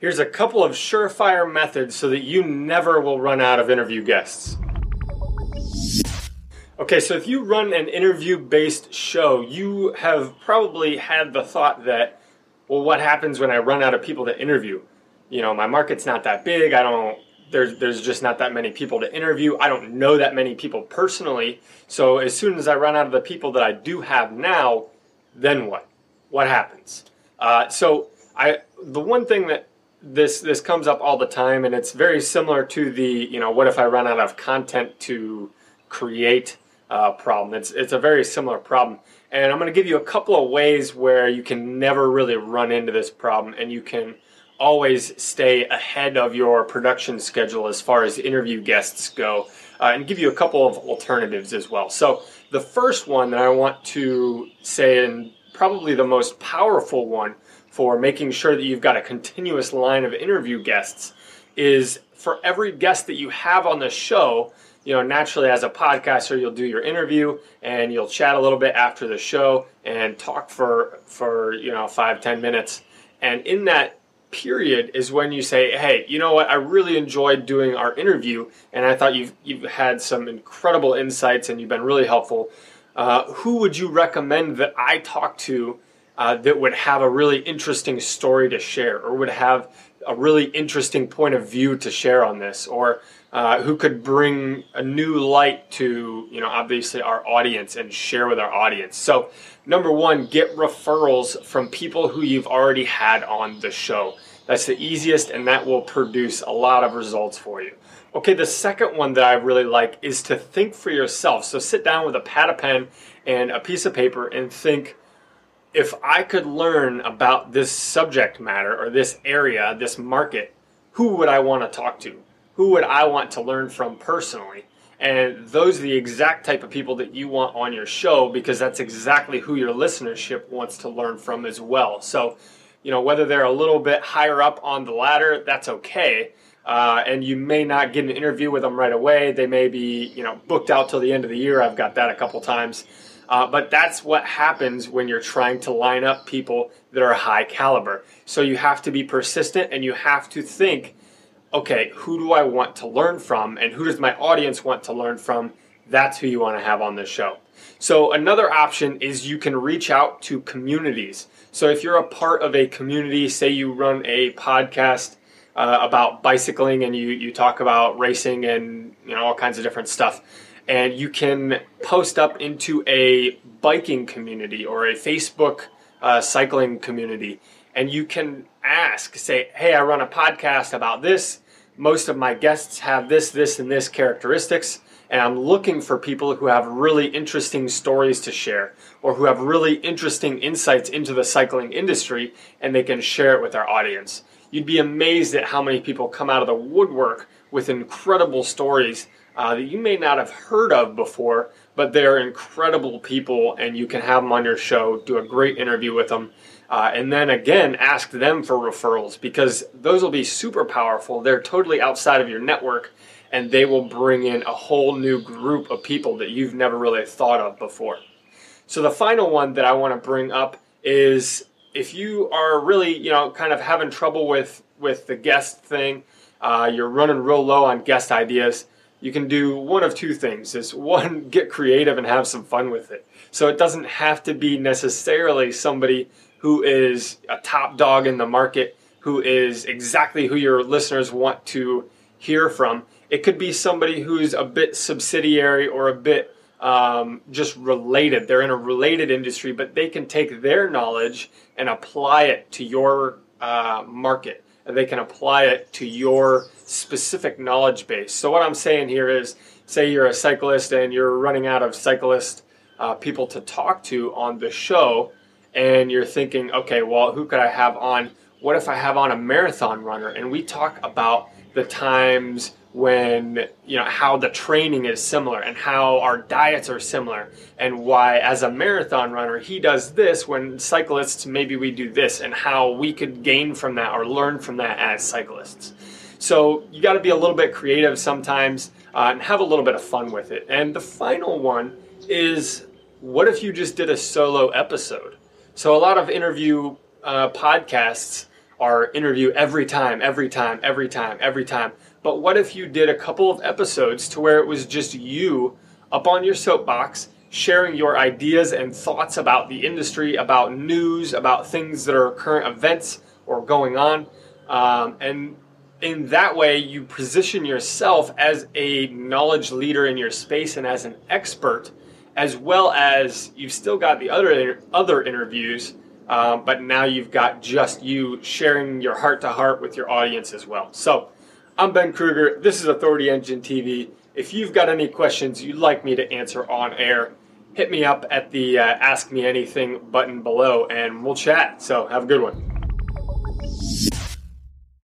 Here's a couple of surefire methods so that you never will run out of interview guests. Okay, so if you run an interview-based show, you have probably had the thought that, well, what happens when I run out of people to interview? You know, my market's not that big. There's just not that many people to interview. I don't know that many people personally. So as soon as I run out of the people that I do have now, then what? What happens? The one thing that this comes up all the time, and it's very similar to the, what if I run out of content to create problem. It's a very similar problem. And I'm going to give you a couple of ways where you can never really run into this problem, and you can always stay ahead of your production schedule as far as interview guests go, and give you a couple of alternatives as well. So the first one that I want to say, and probably the most powerful one for making sure that you've got a continuous line of interview guests, is for every guest that you have on the show, naturally as a podcaster, you'll do your interview and you'll chat a little bit after the show and talk for 5-10 minutes. And in that period is when you say, hey, you know what, I really enjoyed doing our interview and I thought you've had some incredible insights and you've been really helpful. Who would you recommend that I talk to that would have a really interesting story to share, or would have a really interesting point of view to share on this, or who could bring a new light to, obviously our audience and share with our audience? So number one, get referrals from people who you've already had on the show. That's the easiest, and that will produce a lot of results for you. Okay, the second one that I really like is to think for yourself. So sit down with a pad, a pen, and a piece of paper and think, if I could learn about this subject matter or this area, this market, who would I want to talk to? Who would I want to learn from personally? And those are the exact type of people that you want on your show, because that's exactly who your listenership wants to learn from as well. So, whether they're a little bit higher up on the ladder, that's okay. And you may not get an interview with them right away. They may be, booked out till the end of the year. I've got that a couple times. But that's what happens when you're trying to line up people that are high caliber. So you have to be persistent, and you have to think, okay, who do I want to learn from, and who does my audience want to learn from? That's who you want to have on the show. So another option is you can reach out to communities. So if you're a part of a community, say you run a podcast about bicycling and you talk about racing and all kinds of different stuff, and you can post up into a biking community or a Facebook cycling community, and you can say, hey, I run a podcast about this. Most of my guests have this, and this characteristics, and I'm looking for people who have really interesting stories to share, or who have really interesting insights into the cycling industry, and they can share it with our audience. You'd be amazed at how many people come out of the woodwork with incredible stories that you may not have heard of before, but they're incredible people, and you can have them on your show, do a great interview with them, and then again, ask them for referrals, because those will be super powerful. They're totally outside of your network, and they will bring in a whole new group of people that you've never really thought of before. So the final one that I want to bring up is, if you are really, kind of having trouble with the guest thing, you're running real low on guest ideas, you can do one of two things. Is one, get creative and have some fun with it. So it doesn't have to be necessarily somebody who is a top dog in the market, who is exactly who your listeners want to hear from. It could be somebody who's a bit subsidiary or a bit just related. They're in a related industry, but they can take their knowledge and apply it to your market. And they can apply it to your specific knowledge base. So what I'm saying here is, say you're a cyclist and you're running out of cyclist people to talk to on the show, and you're thinking, okay, well, who could I have on? What if I have on a marathon runner, and we talk about the times when, how the training is similar and how our diets are similar, and why as a marathon runner he does this when cyclists maybe we do this, and how we could gain from that or learn from that as cyclists. So you got to be a little bit creative sometimes and have a little bit of fun with it. And the final one is, what if you just did a solo episode? So a lot of interview podcasts our interview every time. But what if you did a couple of episodes to where it was just you up on your soapbox sharing your ideas and thoughts about the industry, about news, about things that are current events or going on. And in that way, you position yourself as a knowledge leader in your space and as an expert, as well as you've still got the other interviews, but now you've got just you sharing your heart-to-heart with your audience as well. So I'm Ben Kruger. This is Authority Engine TV. If you've got any questions you'd like me to answer on air, hit me up at the Ask Me Anything button below, and we'll chat. So have a good one.